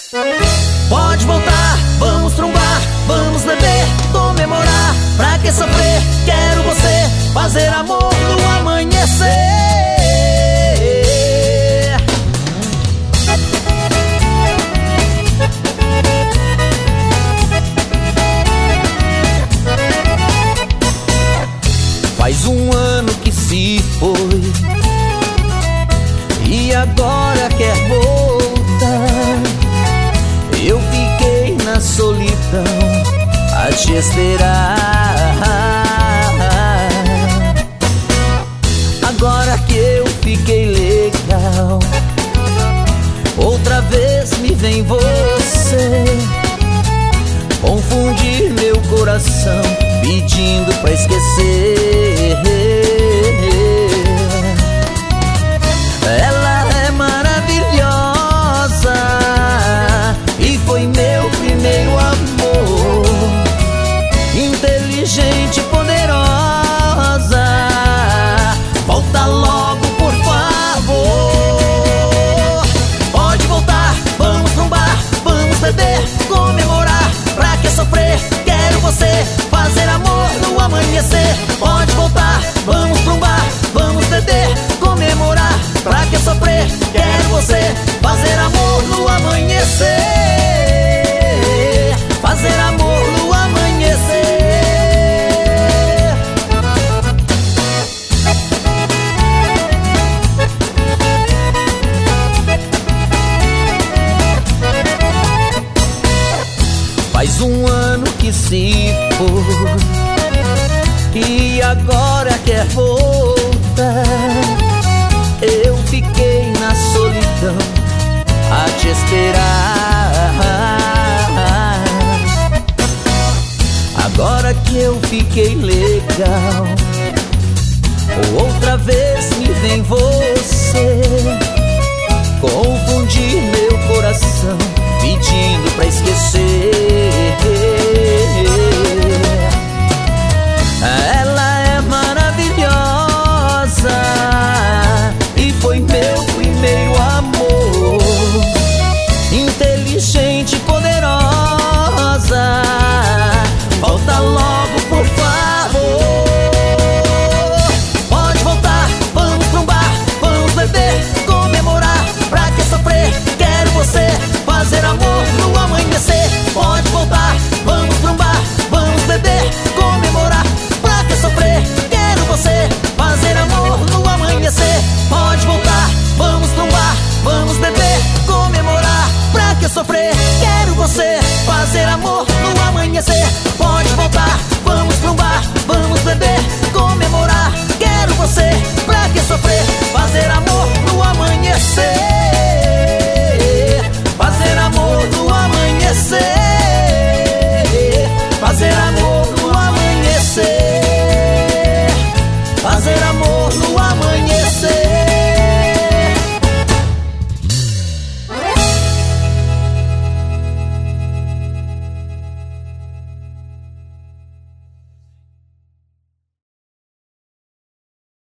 Pode voltar, vamos trombar, vamos beber, comemorar. Pra que sofrer? Quero você, fazer amor no amanhecer. Faz um ano que se foi e agora quer voltar. Eu fiquei na solidão a te esperar. Agora que eu fiquei legal, outra vez me vem você confundir meu coração, pedindo pra esquecer. Ela é maravilhosa e foi meu primeiro amor. Inteligente, poderosa, volta logo, por favor. Pode voltar, vamos trombar, vamos beber, comemorar. Pra que sofrer? Quero você, fazer amor no amanhecer. Pode voltar, vamos trombar, vamos beber, comemorar. Pra que sofrer? Quero você, fazer amor no amanhecer. Fazer amor no amanhecer. Faz um ano que se foi e agora quer voltar. Eu fiquei na solidão a te esperar. Agora que eu fiquei legal, outra vez me vem você confundir meu coração, pedindo pra esquecer. Ela é maravilhosa e foi meu primeiro amor. Inteligente, poderosa, volta logo, por favor. Pode voltar, vamos trombar, vamos beber, comemorar. Pra que sofrer? Quero você, fazer amor no amanhecer. Pode voltar, vamos trombar, vamos beber, comemorar. Pra que sofrer? Quero você, fazer amor no amanhecer. Pode voltar, vamos trombar, vamos beber, comemorar. Pra que sofrer? Quero você, fazer amor no amanhecer.